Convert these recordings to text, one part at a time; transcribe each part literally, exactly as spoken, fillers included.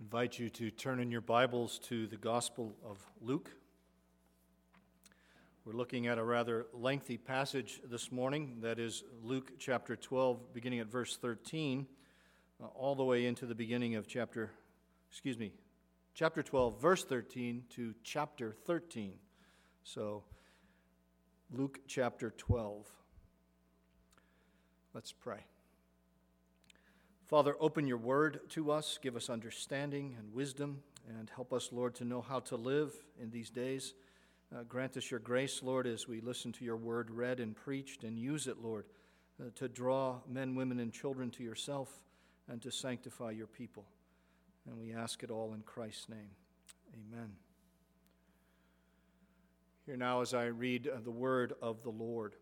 Invite you to turn in your Bibles to the Gospel of Luke. We're looking at a rather lengthy passage this morning, that is Luke chapter twelve, beginning at verse thirteen, uh, all the way into the beginning of chapter, excuse me, chapter twelve, verse thirteen to chapter thirteen. So, Luke chapter twelve. Let's pray. Father, open your word to us, give us understanding and wisdom, and help us, Lord, to know how to live in these days. Uh, grant us your grace, Lord, as we listen to your word read and preached, and use it, Lord, uh, to draw men, women, and children to yourself and to sanctify your people. And we ask it all in Christ's name. Amen. Here now as I read uh, the word of the Lord.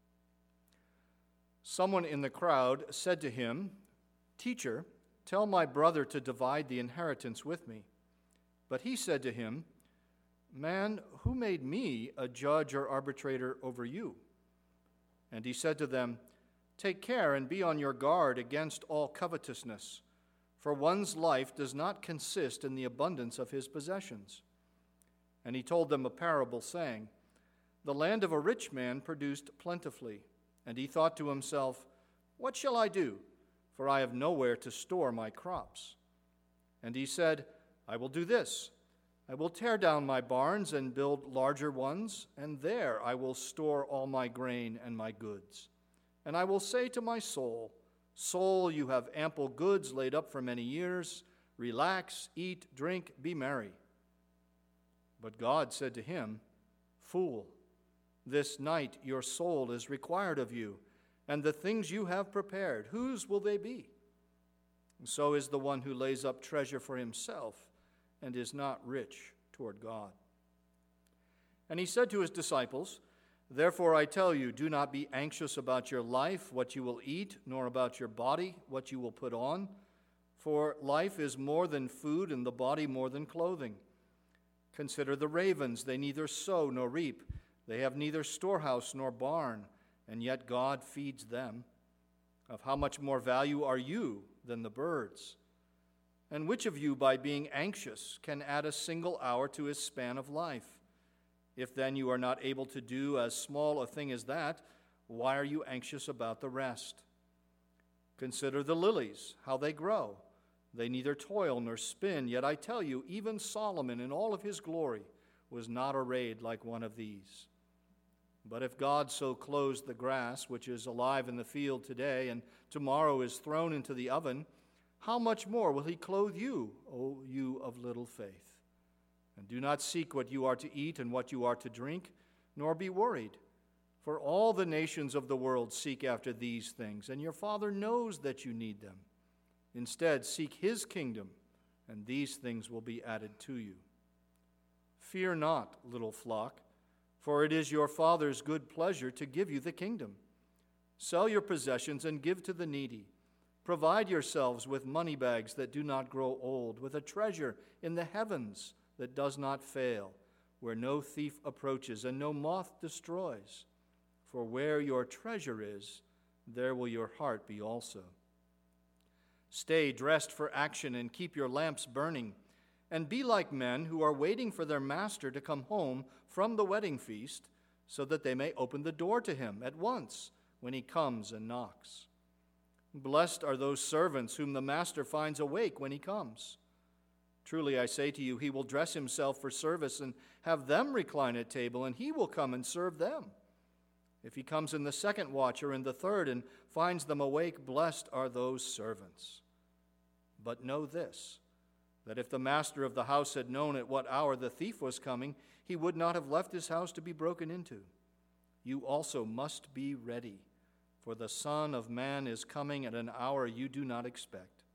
Someone in the crowd said to him, "Teacher, tell my brother to divide the inheritance with me." But he said to him, "Man, who made me a judge or arbitrator over you?" And he said to them, "Take care and be on your guard against all covetousness, for one's life does not consist in the abundance of his possessions." And he told them a parable, saying, "The land of a rich man produced plentifully, and he thought to himself, 'What shall I do? For I have nowhere to store my crops.' And he said, 'I will do this. I will tear down my barns and build larger ones, and there I will store all my grain and my goods. And I will say to my soul, Soul, you have ample goods laid up for many years. Relax, eat, drink, be merry.' But God said to him, 'Fool, this night your soul is required of you, and the things you have prepared, whose will they be? And so is the one who lays up treasure for himself and is not rich toward God.' And he said to his disciples, 'Therefore I tell you, do not be anxious about your life, what you will eat, nor about your body, what you will put on. For life is more than food, and the body more than clothing. Consider the ravens, they neither sow nor reap. They have neither storehouse nor barn, and yet God feeds them. Of how much more value are you than the birds? And which of you, by being anxious, can add a single hour to his span of life? If then you are not able to do as small a thing as that, why are you anxious about the rest? Consider the lilies, how they grow. They neither toil nor spin, yet I tell you, even Solomon in all of his glory was not arrayed like one of these. But if God so clothes the grass, which is alive in the field today, and tomorrow is thrown into the oven, how much more will he clothe you, O you of little faith? And do not seek what you are to eat and what you are to drink, nor be worried. For all the nations of the world seek after these things, and your Father knows that you need them. Instead, seek his kingdom, and these things will be added to you. Fear not, little flock, for it is your Father's good pleasure to give you the kingdom. Sell your possessions and give to the needy. Provide yourselves with money bags that do not grow old, with a treasure in the heavens that does not fail, where no thief approaches and no moth destroys. For where your treasure is, there will your heart be also. Stay dressed for action and keep your lamps burning. And be like men who are waiting for their master to come home from the wedding feast, so that they may open the door to him at once when he comes and knocks. Blessed are those servants whom the master finds awake when he comes. Truly I say to you, he will dress himself for service and have them recline at table, and he will come and serve them. If he comes in the second watch or in the third and finds them awake, blessed are those servants. But know this, that if the master of the house had known at what hour the thief was coming, he would not have left his house to be broken into. You also must be ready, for the Son of Man is coming at an hour you do not expect."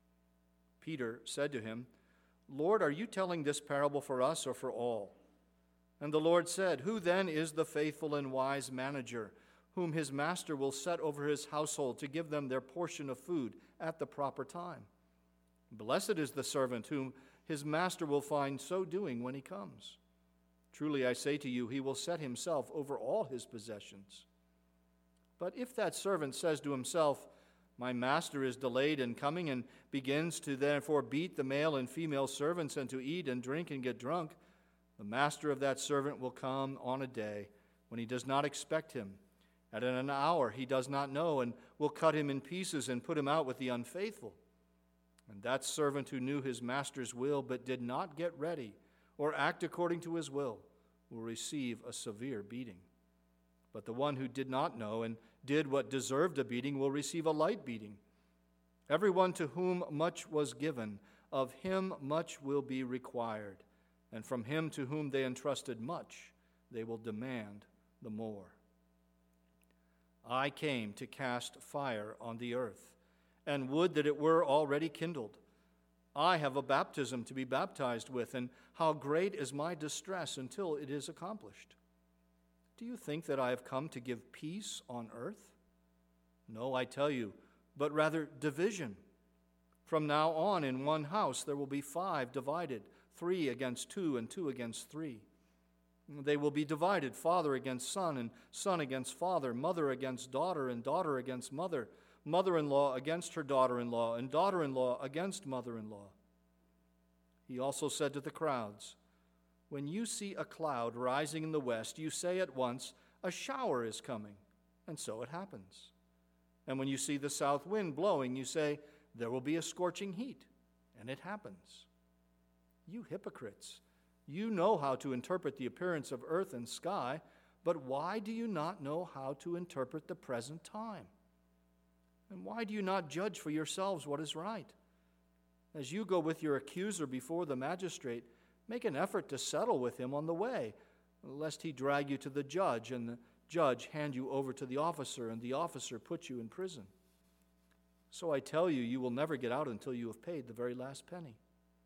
Peter said to him, "Lord, are you telling this parable for us or for all?" And the Lord said, "Who then is the faithful and wise manager, whom his master will set over his household to give them their portion of food at the proper time? Blessed is the servant whom his master will find so doing when he comes. Truly I say to you, he will set himself over all his possessions. But if that servant says to himself, My master is delayed in coming and begins to therefore beat the male and female servants and to eat and drink and get drunk, the master of that servant will come on a day when he does not expect him, and in an hour he does not know, and will cut him in pieces and put him out with the unfaithful. And that servant who knew his master's will but did not get ready or act according to his will will receive a severe beating. But the one who did not know and did what deserved a beating will receive a light beating. Everyone to whom much was given, of him much will be required, and from him to whom they entrusted much, they will demand the more. I came to cast fire on the earth, and would that it were already kindled. I have a baptism to be baptized with, and how great is my distress until it is accomplished. Do you think that I have come to give peace on earth? No, I tell you, but rather division. From now on, in one house there will be five divided, three against two and two against three. They will be divided, father against son and son against father, mother against daughter and daughter against mother, mother-in-law against her daughter-in-law, and daughter-in-law against mother-in-law. He also said to the crowds, when you see a cloud rising in the west, you say at once, a shower is coming, and so it happens. And when you see the south wind blowing, you say, there will be a scorching heat, and it happens. You hypocrites, you know how to interpret the appearance of earth and sky, but why do you not know how to interpret the present time? And why do you not judge for yourselves what is right? As you go with your accuser before the magistrate, make an effort to settle with him on the way, lest he drag you to the judge, and the judge hand you over to the officer, and the officer put you in prison. So I tell you, you will never get out until you have paid the very last penny.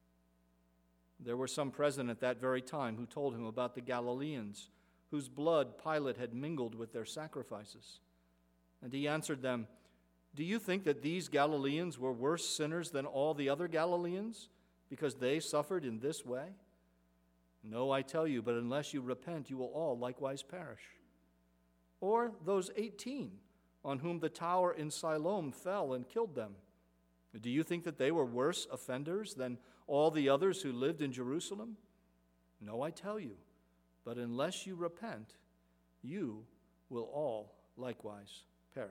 There were some present at that very time who told him about the Galileans, whose blood Pilate had mingled with their sacrifices. And he answered them, do you think that these Galileans were worse sinners than all the other Galileans, because they suffered in this way? No, I tell you, but unless you repent, you will all likewise perish. Or those eighteen on whom the tower in Siloam fell and killed them. Do you think that they were worse offenders than all the others who lived in Jerusalem? No, I tell you, but unless you repent, you will all likewise perish.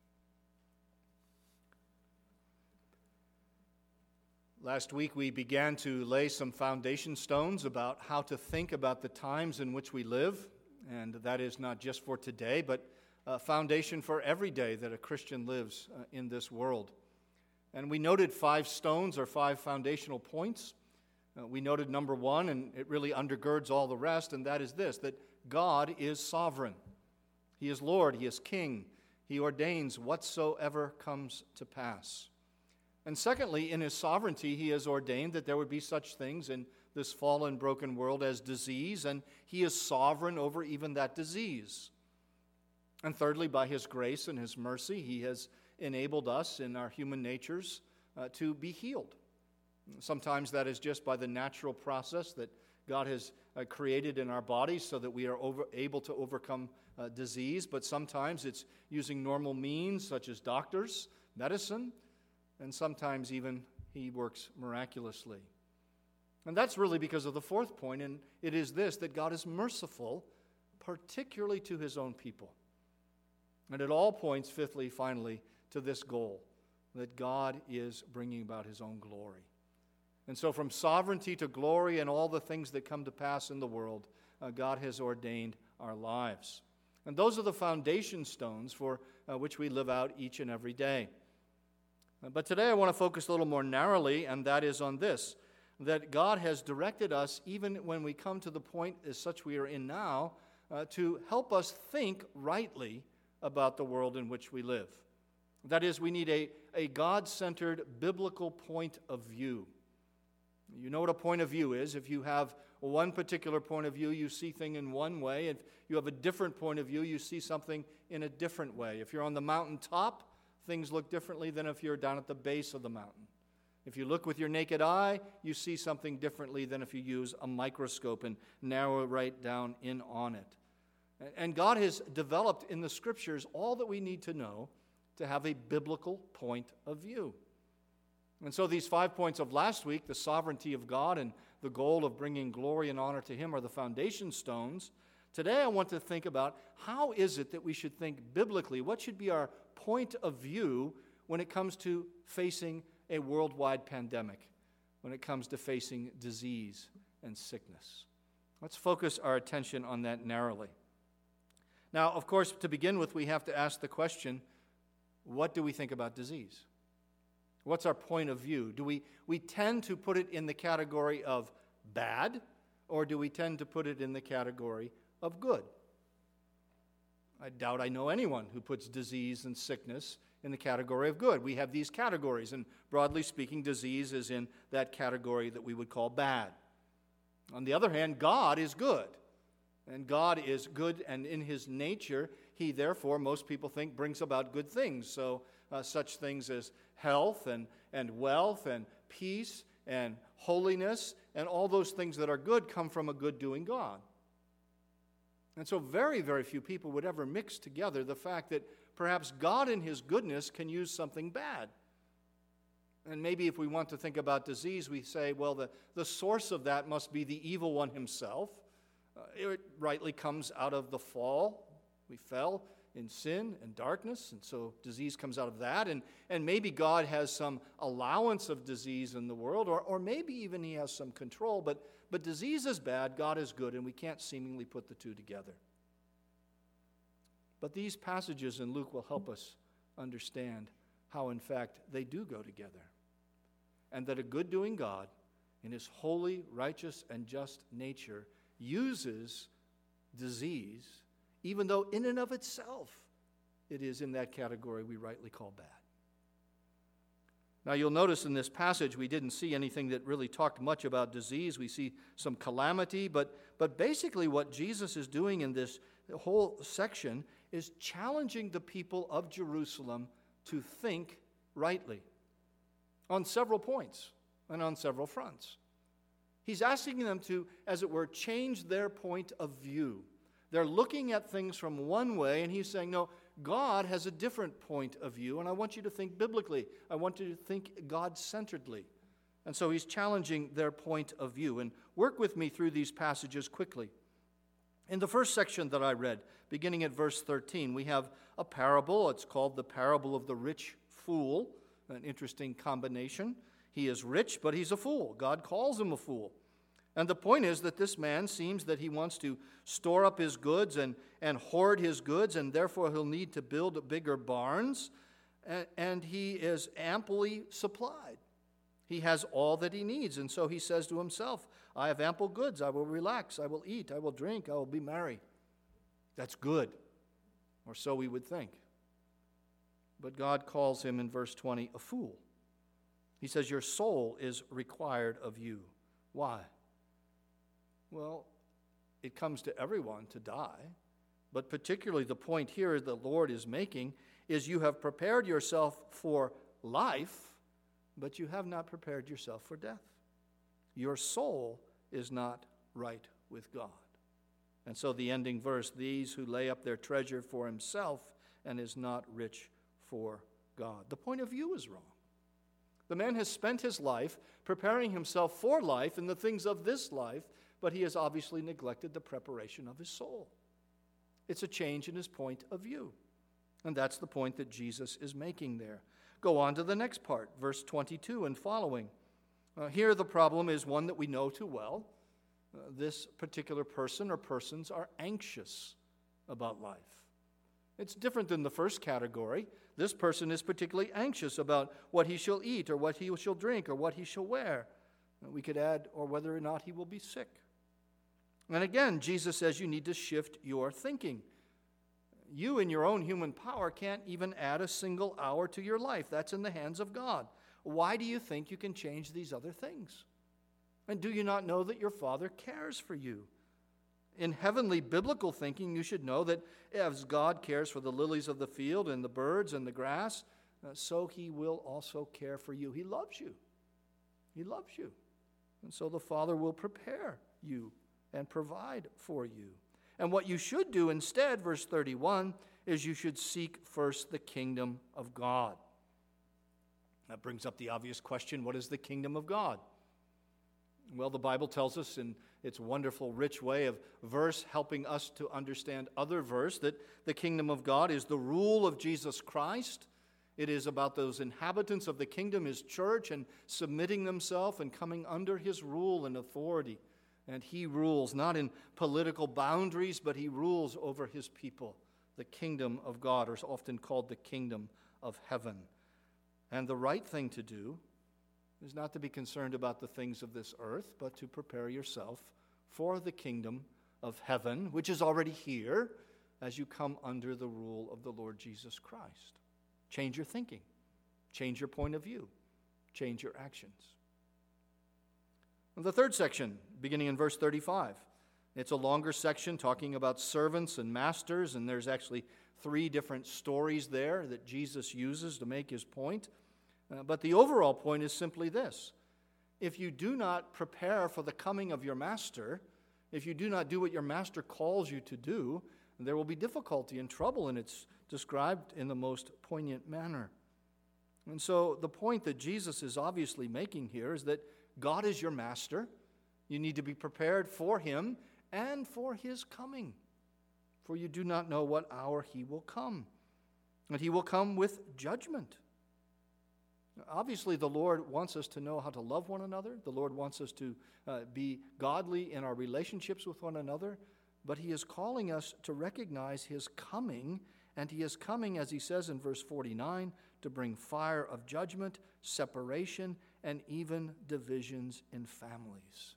Last week we began to lay some foundation stones about how to think about the times in which we live, and that is not just for today, but a foundation for every day that a Christian lives uh, in this world. And we noted five stones or five foundational points. Uh, we noted number one, and it really undergirds all the rest, and that is this, that God is sovereign. He is Lord, He is King. He ordains whatsoever comes to pass. And secondly, in His sovereignty, He has ordained that there would be such things in this fallen, broken world as disease, and He is sovereign over even that disease. And thirdly, by His grace and His mercy, He has enabled us in our human natures uh, to be healed. Sometimes that is just by the natural process that God has uh, created in our bodies so that we are over, able to overcome uh, disease, but sometimes it's using normal means such as doctors, medicine, and sometimes even He works miraculously. And that's really because of the fourth point, and it is this, that God is merciful, particularly to His own people. And it all points, fifthly, finally, to this goal, that God is bringing about His own glory. And so from sovereignty to glory and all the things that come to pass in the world, uh, God has ordained our lives. And those are the foundation stones for uh, which we live out each and every day. But today I want to focus a little more narrowly, and that is on this, that God has directed us, even when we come to the point as such we are in now, uh, to help us think rightly about the world in which we live. That is, we need a, a God-centered biblical point of view. You know what a point of view is. If you have one particular point of view, you see things in one way. If you have a different point of view, you see something in a different way. If you're on the mountaintop, things look differently than if you're down at the base of the mountain. If you look with your naked eye, you see something differently than if you use a microscope and narrow right down in on it. And God has developed in the Scriptures all that we need to know to have a biblical point of view. And so these five points of last week, the sovereignty of God and the goal of bringing glory and honor to Him, are the foundation stones. Today I want to think about how is it that we should think biblically? What should be our point of view when it comes to facing a worldwide pandemic, when it comes to facing disease and sickness? Let's focus our attention on that narrowly. Now, of course, to begin with, we have to ask the question, what do we think about disease? What's our point of view? Do we, we tend to put it in the category of bad, or do we tend to put it in the category of good? I doubt I know anyone who puts disease and sickness in the category of good. We have these categories, and broadly speaking, disease is in that category that we would call bad. On the other hand, God is good, and God is good, and in His nature, He therefore, most people think, brings about good things. So uh, such things as health and, and wealth and peace and holiness and all those things that are good come from a good-doing God. And so very, very few people would ever mix together the fact that perhaps God in His goodness can use something bad. And maybe if we want to think about disease, we say, well, the, the source of that must be the evil one himself. Uh, it rightly comes out of the fall. We fell in sin and darkness, and so disease comes out of that. And, and maybe God has some allowance of disease in the world, or, or maybe even He has some control. But, but disease is bad, God is good, and we can't seemingly put the two together. But these passages in Luke will help us understand how, in fact, they do go together. And that a good-doing God, in His holy, righteous, and just nature, uses disease, even though in and of itself it is in that category we rightly call bad. Now you'll notice in this passage we didn't see anything that really talked much about disease. We see some calamity, but, but basically what Jesus is doing in this whole section is challenging the people of Jerusalem to think rightly on several points and on several fronts. He's asking them to, as it were, change their point of view. They're looking at things from one way, and He's saying, no, God has a different point of view, and I want you to think biblically. I want you to think God-centeredly. And so He's challenging their point of view. And work with me through these passages quickly. In the first section that I read, beginning at verse thirteen, we have a parable. It's called the parable of the rich fool, an interesting combination. He is rich, but he's a fool. God calls him a fool. And the point is that this man seems that he wants to store up his goods and, and hoard his goods, and therefore he'll need to build bigger barns, and, and he is amply supplied. He has all that he needs, and so he says to himself, I have ample goods, I will relax, I will eat, I will drink, I will be merry. That's good, or so we would think. But God calls him in verse twenty a fool. He says, your soul is required of you. Why? Well, it comes to everyone to die, but particularly the point here the Lord is making is you have prepared yourself for life, but you have not prepared yourself for death. Your soul is not right with God. And so the ending verse, these who lay up their treasure for himself and is not rich for God. The point of view is wrong. The man has spent his life preparing himself for life and the things of this life, but he has obviously neglected the preparation of his soul. It's a change in his point of view. And that's the point that Jesus is making there. Go on to the next part, verse twenty-two and following. Uh, here the problem is one that we know too well. Uh, this particular person or persons are anxious about life. It's different than the first category. This person is particularly anxious about what he shall eat or what he shall drink or what he shall wear. Uh, we could add, or whether or not he will be sick. And again, Jesus says you need to shift your thinking. You in your own human power can't even add a single hour to your life. That's in the hands of God. Why do you think you can change these other things? And do you not know that your Father cares for you? In heavenly biblical thinking, you should know that as God cares for the lilies of the field and the birds and the grass, uh, so He will also care for you. He loves you. He loves you. And so the Father will prepare you and provide for you. And what you should do instead, verse thirty-one, is you should seek first the kingdom of God. That brings up the obvious question, what is the kingdom of God? Well, the Bible tells us in its wonderful, rich way of verse, helping us to understand other verse, that the kingdom of God is the rule of Jesus Christ. It is about those inhabitants of the kingdom, his church, and submitting themselves and coming under his rule and authority. And he rules not in political boundaries, but he rules over his people. The kingdom of God, or is often called the kingdom of heaven. And the right thing to do is not to be concerned about the things of this earth, but to prepare yourself for the kingdom of heaven, which is already here, as you come under the rule of the Lord Jesus Christ. Change your thinking. Change your point of view. Change your actions. And the third section, beginning in verse thirty-five. It's a longer section talking about servants and masters, and there's actually three different stories there that Jesus uses to make his point. Uh, but the overall point is simply this. If you do not prepare for the coming of your master, if you do not do what your master calls you to do, there will be difficulty and trouble, and it's described in the most poignant manner. And so the point that Jesus is obviously making here is that God is your master. You need to be prepared for him and for his coming, for you do not know what hour he will come. And he will come with judgment. Obviously, the Lord wants us to know how to love one another. The Lord wants us to uh, be godly in our relationships with one another. But he is calling us to recognize his coming, and he is coming, as he says in verse forty-nine, to bring fire of judgment, separation, and even divisions in families.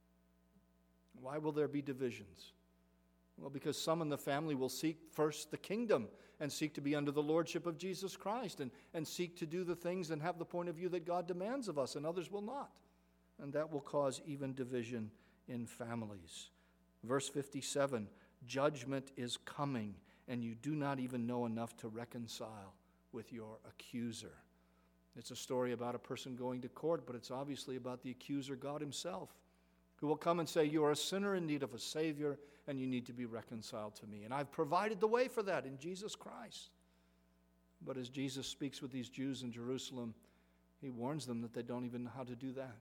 Why will there be divisions? Well, because some in the family will seek first the kingdom and seek to be under the lordship of Jesus Christ and, and seek to do the things and have the point of view that God demands of us, and others will not. And that will cause even division in families. Verse fifty-seven, judgment is coming, and you do not even know enough to reconcile with your accuser. It's a story about a person going to court, but it's obviously about the accuser, God himself, who will come and say, you are a sinner in need of a Savior, and you need to be reconciled to me. And I've provided the way for that in Jesus Christ. But as Jesus speaks with these Jews in Jerusalem, he warns them that they don't even know how to do that.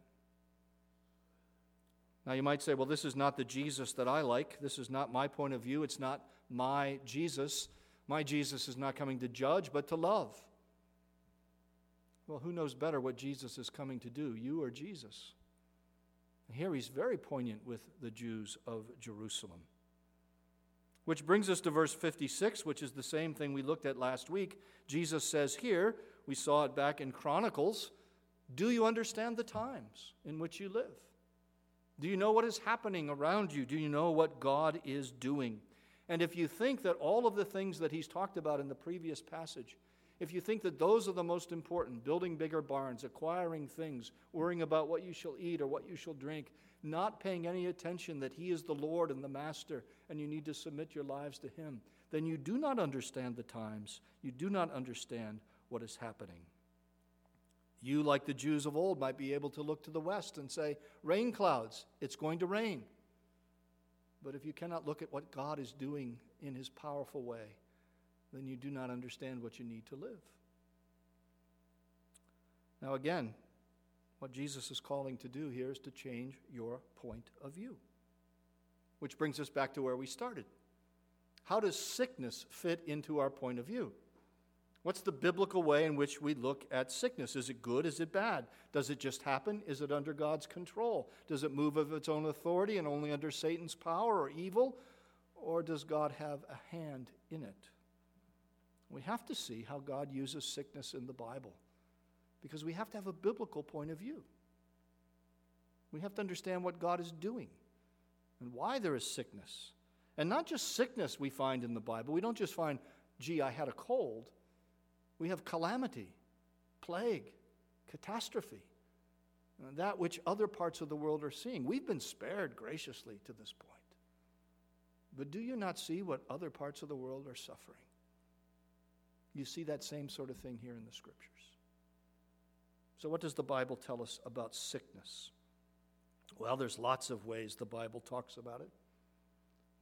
Now you might say, well, this is not the Jesus that I like. This is not my point of view. It's not my Jesus. My Jesus is not coming to judge, but to love. Well, who knows better what Jesus is coming to do, you or Jesus? Here he's very poignant with the Jews of Jerusalem. Which brings us to verse fifty-six, which is the same thing we looked at last week. Jesus says here, we saw it back in Chronicles, do you understand the times in which you live? Do you know what is happening around you? Do you know what God is doing? And if you think that all of the things that he's talked about in the previous passage, if you think that those are the most important, building bigger barns, acquiring things, worrying about what you shall eat or what you shall drink, not paying any attention that he is the Lord and the Master, and you need to submit your lives to him, then you do not understand the times. You do not understand what is happening. You, like the Jews of old, might be able to look to the west and say, rain clouds, it's going to rain. But if you cannot look at what God is doing in his powerful way, then you do not understand what you need to live. Now again, what Jesus is calling to do here is to change your point of view. Which brings us back to where we started. How does sickness fit into our point of view? What's the biblical way in which we look at sickness? Is it good? Is it bad? Does it just happen? Is it under God's control? Does it move of its own authority and only under Satan's power or evil? Or does God have a hand in it? We have to see how God uses sickness in the Bible, because we have to have a biblical point of view. We have to understand what God is doing and why there is sickness. And not just sickness we find in the Bible. We don't just find, gee, I had a cold. We have calamity, plague, catastrophe, that which other parts of the world are seeing. We've been spared graciously to this point. But do you not see what other parts of the world are suffering? You see that same sort of thing here in the Scriptures. So what does the Bible tell us about sickness? Well, there's lots of ways the Bible talks about it.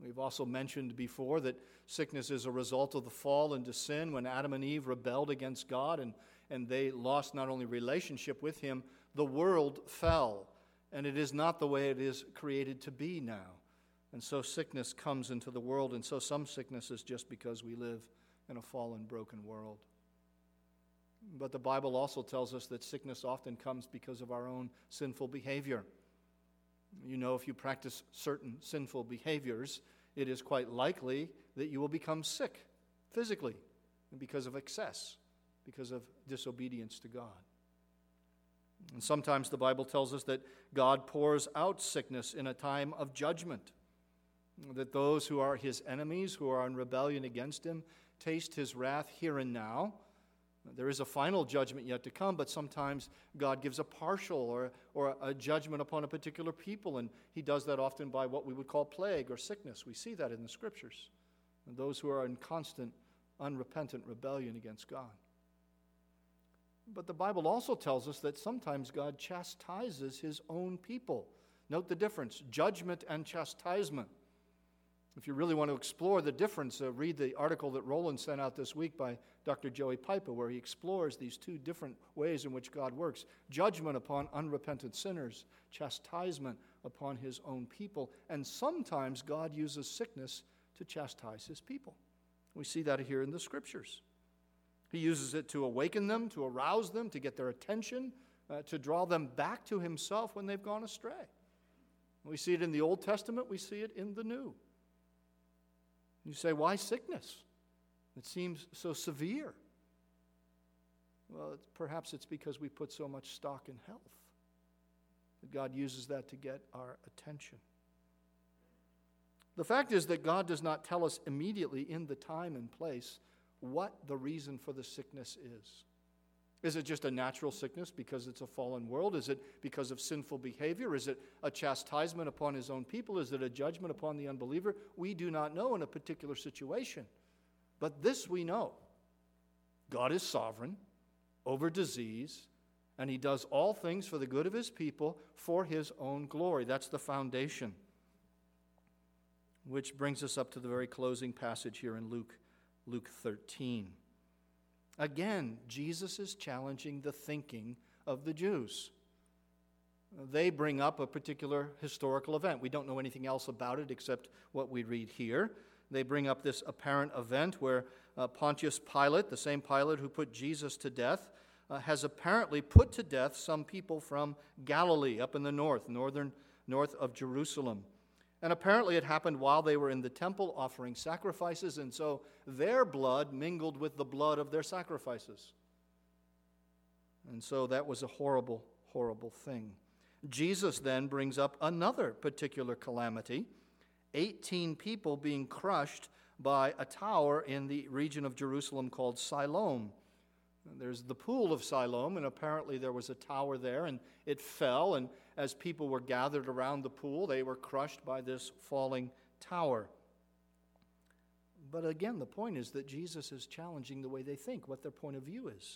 We've also mentioned before that sickness is a result of the fall into sin when Adam and Eve rebelled against God and, and they lost not only relationship with Him, the world fell. And it is not the way it is created to be now. And so sickness comes into the world, and so some sickness is just because we live in a fallen, broken world. But the Bible also tells us that sickness often comes because of our own sinful behavior. You know, if you practice certain sinful behaviors, it is quite likely that you will become sick physically because of excess, because of disobedience to God. And sometimes the Bible tells us that God pours out sickness in a time of judgment, that those who are His enemies, who are in rebellion against Him, taste His wrath here and now. There is a final judgment yet to come, but sometimes God gives a partial or, or a judgment upon a particular people, and He does that often by what we would call plague or sickness. We see that in the Scriptures. And those who are in constant, unrepentant rebellion against God. But the Bible also tells us that sometimes God chastises His own people. Note the difference, judgment and chastisement. If you really want to explore the difference, uh, read the article that Roland sent out this week by Doctor Joey Piper, where he explores these two different ways in which God works. Judgment upon unrepentant sinners, chastisement upon His own people, and sometimes God uses sickness to chastise His people. We see that here in the Scriptures. He uses it to awaken them, to arouse them, to get their attention, uh, to draw them back to Himself when they've gone astray. We see it in the Old Testament, we see it in the New. You say, why sickness? It seems so severe. Well, it's, perhaps it's because we put so much stock in health that God uses that to get our attention. The fact is that God does not tell us immediately in the time and place what the reason for the sickness is. Is it just a natural sickness because it's a fallen world? Is it because of sinful behavior? Is it a chastisement upon His own people? Is it a judgment upon the unbeliever? We do not know in a particular situation. But this we know. God is sovereign over disease, and He does all things for the good of His people for His own glory. That's the foundation. Which brings us up to the very closing passage here in Luke, Luke thirteen. Again, Jesus is challenging the thinking of the Jews. They bring up a particular historical event. We don't know anything else about it except what we read here. They bring up this apparent event where uh, Pontius Pilate, the same Pilate who put Jesus to death, uh, has apparently put to death some people from Galilee up in the north, northern north of Jerusalem. And apparently it happened while they were in the temple offering sacrifices, and so their blood mingled with the blood of their sacrifices. And so that was a horrible, horrible thing. Jesus then brings up another particular calamity, eighteen people being crushed by a tower in the region of Jerusalem called Siloam. There's the pool of Siloam, and apparently there was a tower there, and it fell, and as people were gathered around the pool, they were crushed by this falling tower. But again, the point is that Jesus is challenging the way they think, what their point of view is.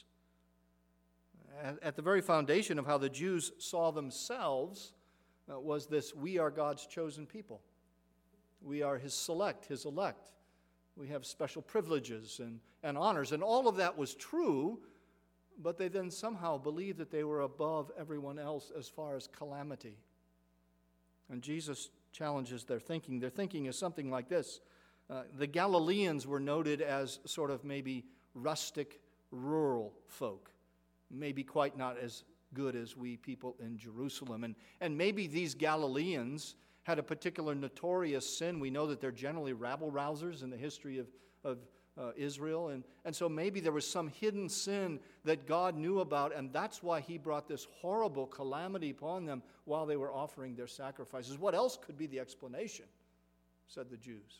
At the very foundation of how the Jews saw themselves uh, was this: we are God's chosen people. We are His select, His elect. We have special privileges and, and honors, and all of that was true, but they then somehow believed that they were above everyone else as far as calamity. And Jesus challenges their thinking. Their thinking is something like this. Uh, the Galileans were noted as sort of maybe rustic, rural folk, maybe quite not as good as we people in Jerusalem. And, and maybe these Galileans had a particular notorious sin. We know that they're generally rabble-rousers in the history of, of uh, Israel. And, and so maybe there was some hidden sin that God knew about, and that's why He brought this horrible calamity upon them while they were offering their sacrifices. What else could be the explanation, said the Jews.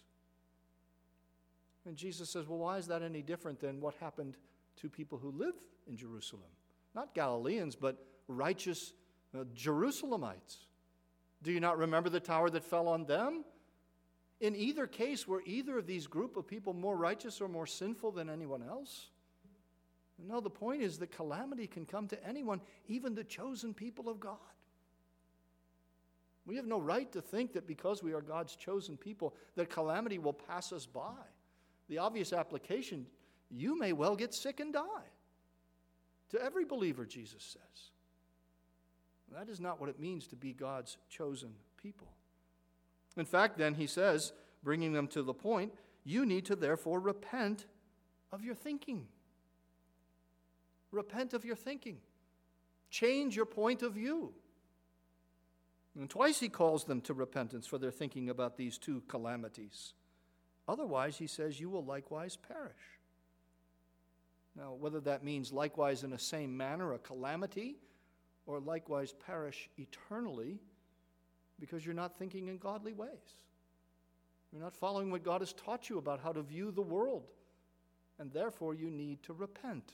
And Jesus says, well, why is that any different than what happened to people who live in Jerusalem? Not Galileans, but righteous uh, Jerusalemites. Do you not remember the tower that fell on them? In either case, were either of these group of people more righteous or more sinful than anyone else? No, the point is that calamity can come to anyone, even the chosen people of God. We have no right to think that because we are God's chosen people, that calamity will pass us by. The obvious application, you may well get sick and die. To every believer, Jesus says. That is not what it means to be God's chosen people. In fact, then, he says, bringing them to the point, you need to therefore repent of your thinking. Repent of your thinking. Change your point of view. And twice he calls them to repentance for their thinking about these two calamities. Otherwise, he says, you will likewise perish. Now, whether that means likewise in the same manner, a calamity, or likewise perish eternally, because you're not thinking in godly ways. You're not following what God has taught you about how to view the world, and therefore you need to repent.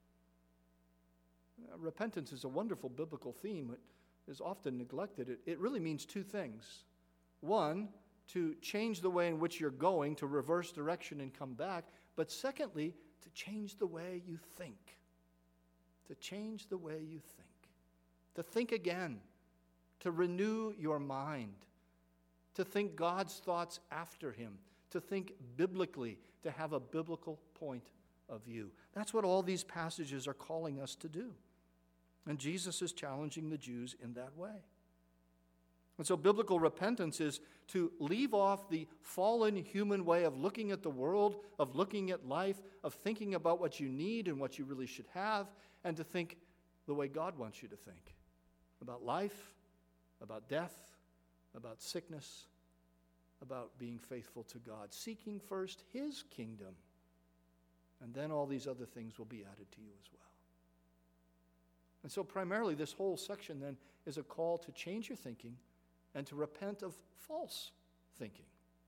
Uh, repentance is a wonderful biblical theme. It is often neglected. It, it really means two things. One, to change the way in which you're going, to reverse direction and come back. But secondly, to change the way you think. To change the way you think. To think again. To renew your mind. To think God's thoughts after him. To think biblically. To have a biblical point of view. That's what all these passages are calling us to do. And Jesus is challenging the Jews in that way. And so biblical repentance is to leave off the fallen human way of looking at the world, of looking at life, of thinking about what you need and what you really should have, and to think the way God wants you to think. About life, about death, about sickness, about being faithful to God. Seeking first his kingdom. And then all these other things will be added to you as well. And so primarily this whole section then is a call to change your thinking and to repent of false thinking.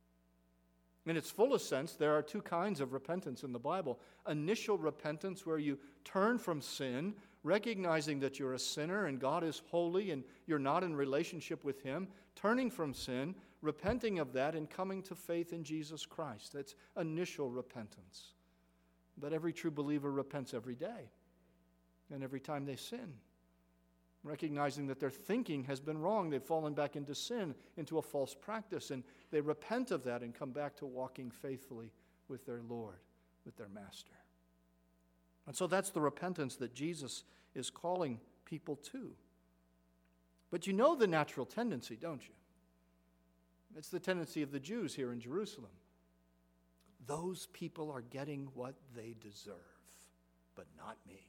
In its fullest sense, there are two kinds of repentance in the Bible. Initial repentance, where you turn from sin, recognizing that you're a sinner and God is holy and you're not in relationship with him, turning from sin, repenting of that, and coming to faith in Jesus Christ. That's initial repentance. But every true believer repents every day. And every time they sin, recognizing that their thinking has been wrong, they've fallen back into sin, into a false practice, and they repent of that and come back to walking faithfully with their Lord, with their Master. And so that's the repentance that Jesus is calling people to. But you know the natural tendency, don't you? It's the tendency of the Jews here in Jerusalem. Those people are getting what they deserve, but not me.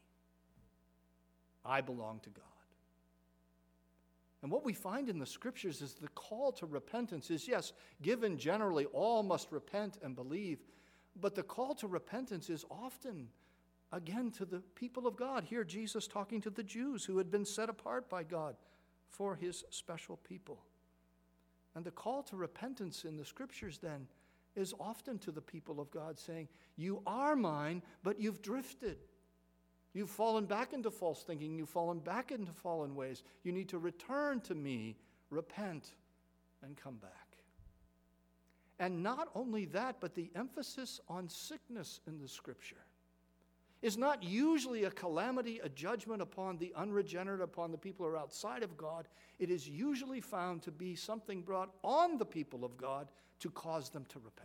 I belong to God. And what we find in the Scriptures is the call to repentance is, yes, given generally, all must repent and believe, but the call to repentance is often, again, to the people of God. Here, Jesus talking to the Jews who had been set apart by God for his special people. And the call to repentance in the Scriptures, then, is often to the people of God saying, you are mine, but you've drifted. You've fallen back into false thinking. You've fallen back into fallen ways. You need to return to me, repent, and come back. And not only that, but the emphasis on sickness in the Scripture is not usually a calamity, a judgment upon the unregenerate, upon the people who are outside of God. It is usually found to be something brought on the people of God to cause them to repent,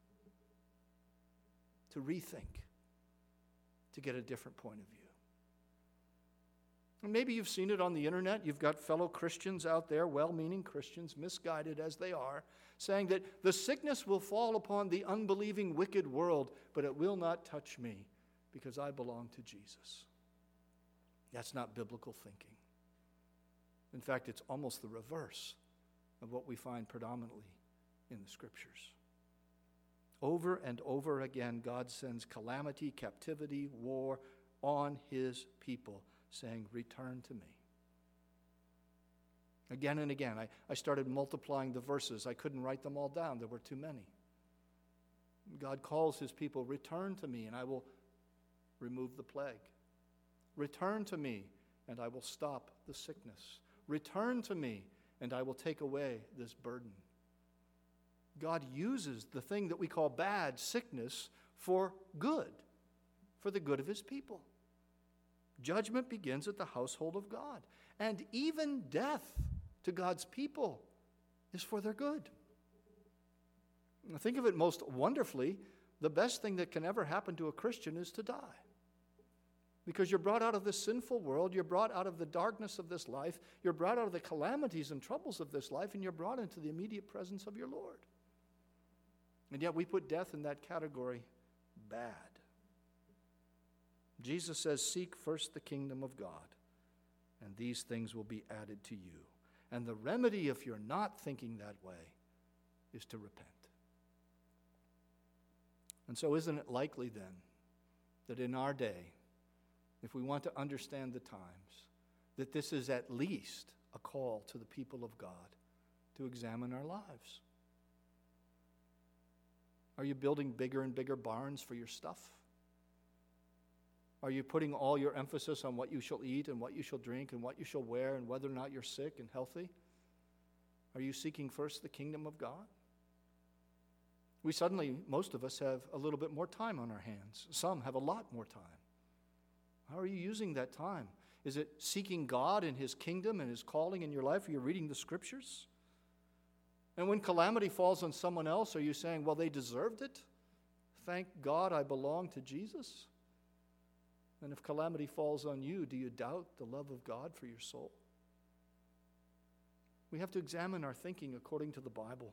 to rethink, to get a different point of view. And maybe you've seen it on the internet. You've got fellow Christians out there, well-meaning Christians, misguided as they are, saying that the sickness will fall upon the unbelieving, wicked world, but it will not touch me because I belong to Jesus. That's not biblical thinking. In fact, it's almost the reverse of what we find predominantly in the Scriptures. Over and over again, God sends calamity, captivity, war on his people, saying, return to me. Again and again, I, I started multiplying the verses. I couldn't write them all down. There were too many. God calls his people, return to me, and I will remove the plague. Return to me, and I will stop the sickness. Return to me, and I will take away this burden. God uses the thing that we call bad, sickness, for good, for the good of his people. Judgment begins at the household of God. And even death to God's people is for their good. Think of it most wonderfully. The best thing that can ever happen to a Christian is to die. Because you're brought out of this sinful world, you're brought out of the darkness of this life, you're brought out of the calamities and troubles of this life, and you're brought into the immediate presence of your Lord. And yet we put death in that category bad. Jesus says, seek first the kingdom of God, and these things will be added to you. And the remedy, if you're not thinking that way, is to repent. And so isn't it likely then that in our day, if we want to understand the times, that this is at least a call to the people of God to examine our lives? Are you building bigger and bigger barns for your stuff? Are you putting all your emphasis on what you shall eat and what you shall drink and what you shall wear and whether or not you're sick and healthy? Are you seeking first the kingdom of God? We suddenly, most of us, have a little bit more time on our hands. Some have a lot more time. How are you using that time? Is it seeking God and His kingdom and His calling in your life? Are you reading the Scriptures? And when calamity falls on someone else, are you saying, well, they deserved it? Thank God I belong to Jesus? And if calamity falls on you, do you doubt the love of God for your soul? We have to examine our thinking according to the Bible.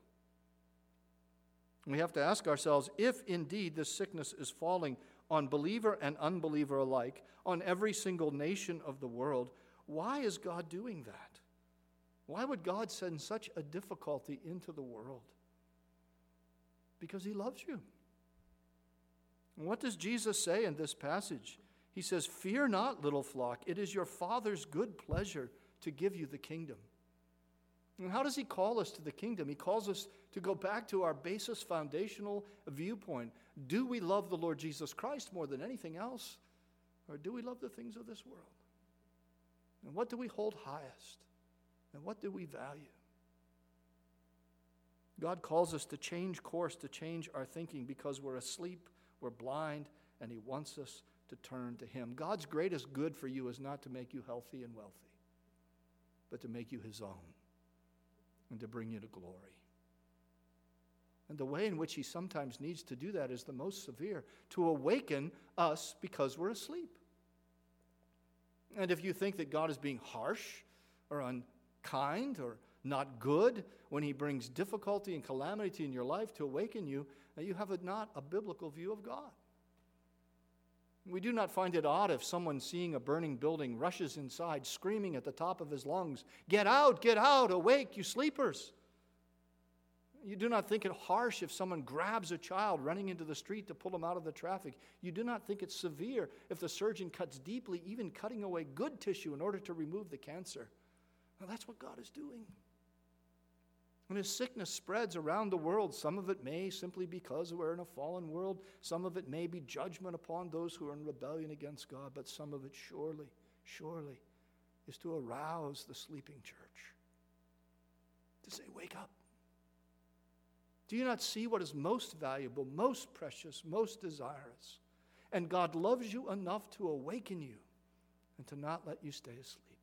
We have to ask ourselves, if indeed this sickness is falling on believer and unbeliever alike, on every single nation of the world, why is God doing that? Why would God send such a difficulty into the world? Because He loves you. And what does Jesus say in this passage? He says, fear not, little flock, it is your Father's good pleasure to give you the kingdom. And how does He call us to the kingdom? He calls us to go back to our basis foundational viewpoint. Do we love the Lord Jesus Christ more than anything else? Or do we love the things of this world? And what do we hold highest? And what do we value? God calls us to change course, to change our thinking because we're asleep, we're blind, and He wants us to turn to Him. God's greatest good for you is not to make you healthy and wealthy, but to make you His own and to bring you to glory. And the way in which He sometimes needs to do that is the most severe, to awaken us because we're asleep. And if you think that God is being harsh or unkind or not good when He brings difficulty and calamity in your life to awaken you, you have a, not a biblical view of God. We do not find it odd if someone seeing a burning building rushes inside, screaming at the top of his lungs, "Get out, get out, awake, you sleepers." You do not think it harsh if someone grabs a child running into the street to pull him out of the traffic. You do not think it's severe if the surgeon cuts deeply, even cutting away good tissue in order to remove the cancer. Well, that's what God is doing. When His sickness spreads around the world, some of it may simply because we're in a fallen world. Some of it may be judgment upon those who are in rebellion against God. But some of it surely, surely is to arouse the sleeping church. To say, wake up. Do you not see what is most valuable, most precious, most desirous? And God loves you enough to awaken you and to not let you stay asleep.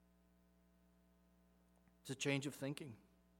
It's a change of thinking.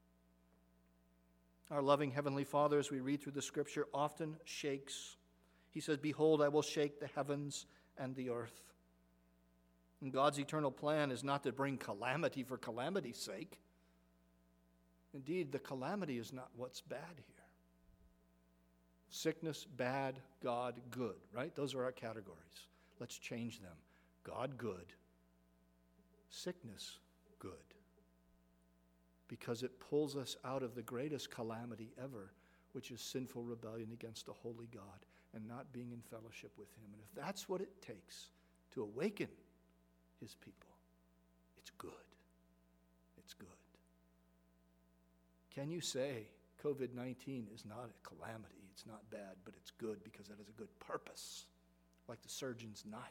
Our loving Heavenly Father, as we read through the Scripture, often shakes. He says, "Behold, I will shake the heavens and the earth." And God's eternal plan is not to bring calamity for calamity's sake. Indeed, the calamity is not what's bad here. Sickness, bad, God, good, right? Those are our categories. Let's change them. God, good. Sickness, good. Because it pulls us out of the greatest calamity ever, which is sinful rebellion against a holy God and not being in fellowship with Him. And if that's what it takes to awaken His people, it's good. It's good. Can you say covid nineteen is not a calamity, it's not bad, but it's good because it has a good purpose, like the surgeon's knife?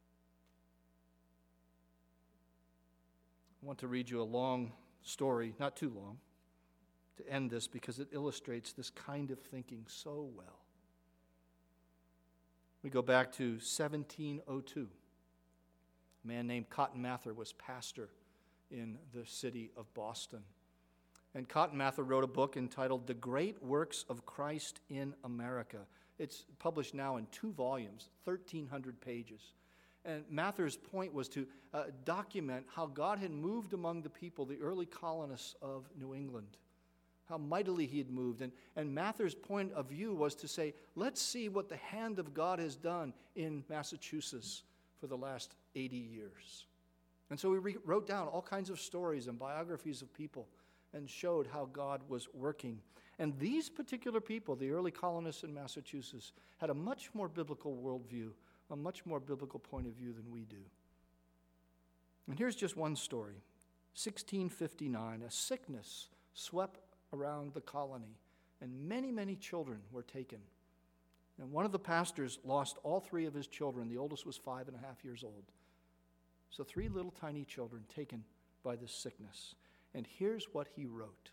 I want to read you a long story, not too long, to end this because it illustrates this kind of thinking so well. We go back to seventeen oh two. A man named Cotton Mather was pastor in the city of Boston. And Cotton Mather wrote a book entitled The Great Works of Christ in America. It's published now in two volumes, thirteen hundred pages. And Mather's point was to uh, document how God had moved among the people, the early colonists of New England, how mightily he had moved. And, and Mather's point of view was to say, let's see what the hand of God has done in Massachusetts for the last eighty years. And so he re- wrote down all kinds of stories and biographies of people and showed how God was working. And these particular people, the early colonists in Massachusetts, had a much more biblical worldview, a much more biblical point of view than we do. And here's just one story. sixteen fifty-nine, a sickness swept around the colony, and many, many children were taken. And one of the pastors lost all three of his children. The oldest was five and a half years old. So three little tiny children taken by this sickness. And here's what he wrote.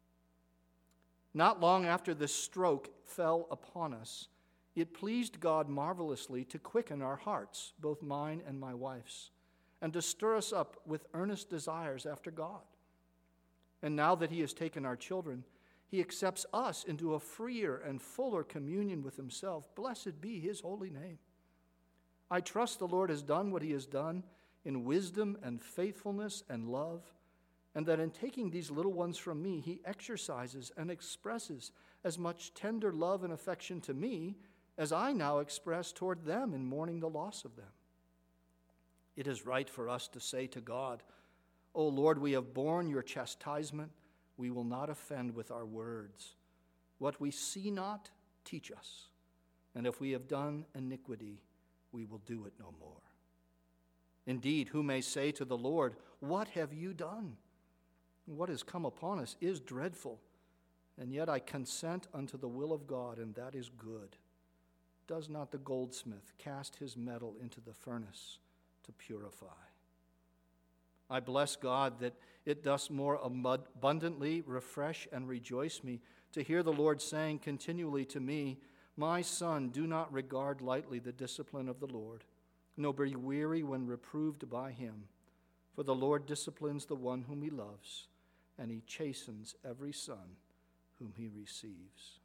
Not long after this stroke fell upon us, it pleased God marvelously to quicken our hearts, both mine and my wife's, and to stir us up with earnest desires after God. And now that he has taken our children, he accepts us into a freer and fuller communion with himself. Blessed be his holy name. I trust the Lord has done what he has done in wisdom and faithfulness and love, and that in taking these little ones from me, he exercises and expresses as much tender love and affection to me as I now express toward them in mourning the loss of them. It is right for us to say to God, O Lord, we have borne your chastisement. We will not offend with our words. What we see not, teach us. And if we have done iniquity, we will do it no more. Indeed, who may say to the Lord, what have you done? What has come upon us is dreadful, and yet I consent unto the will of God, and that is good. Does not the goldsmith cast his metal into the furnace to purify? I bless God that it does more abundantly refresh and rejoice me to hear the Lord saying continually to me, my son, do not regard lightly the discipline of the Lord, nor be weary when reproved by him. For the Lord disciplines the one whom he loves, and he chastens every son whom he receives.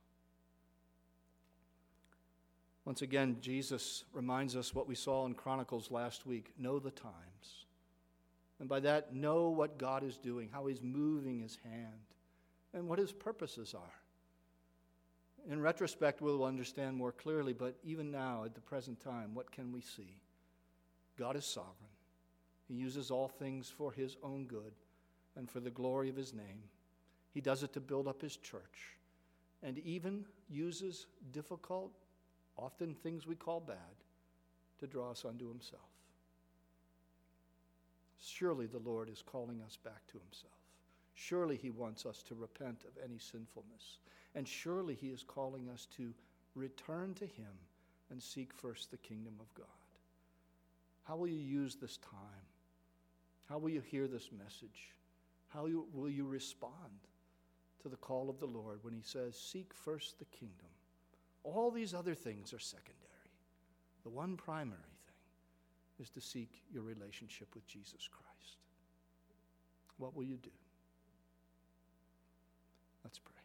Once again, Jesus reminds us what we saw in Chronicles last week. Know the times. And by that, know what God is doing, how he's moving his hand, and what his purposes are. In retrospect, we'll understand more clearly, but even now, at the present time, what can we see? God is sovereign. He uses all things for his own good and for the glory of his name. He does it to build up his church, and even uses difficult, often things we call bad, to draw us unto himself. Surely the Lord is calling us back to himself. Surely he wants us to repent of any sinfulness. And surely he is calling us to return to him and seek first the kingdom of God. How will you use this time? How will you hear this message? How you, will you respond to the call of the Lord when he says, seek first the kingdom? All these other things are secondary. The one primary thing is to seek your relationship with Jesus Christ. What will you do? Let's pray.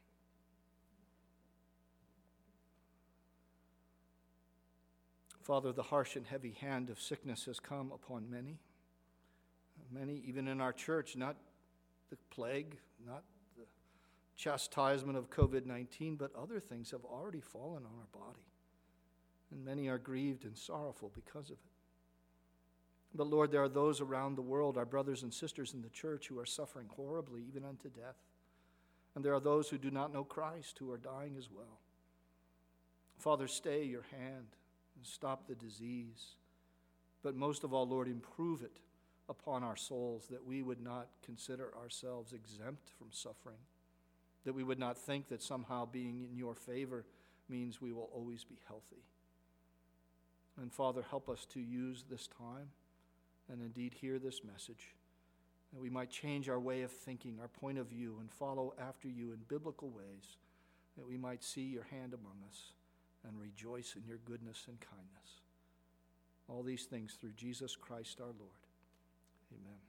Father, the harsh and heavy hand of sickness has come upon many. Many, even in our church, not the plague, not the chastisement of covid nineteen, but other things have already fallen on our body. And many are grieved and sorrowful because of it. But Lord, there are those around the world, our brothers and sisters in the church, who are suffering horribly, even unto death. And there are those who do not know Christ, who are dying as well. Father, stay your hand and stop the disease. But most of all, Lord, improve it upon our souls, that we would not consider ourselves exempt from suffering, that we would not think that somehow being in your favor means we will always be healthy. And Father, help us to use this time and indeed hear this message, that we might change our way of thinking, our point of view, and follow after you in biblical ways, that we might see your hand among us and rejoice in your goodness and kindness. All these things through Jesus Christ our Lord. Amen.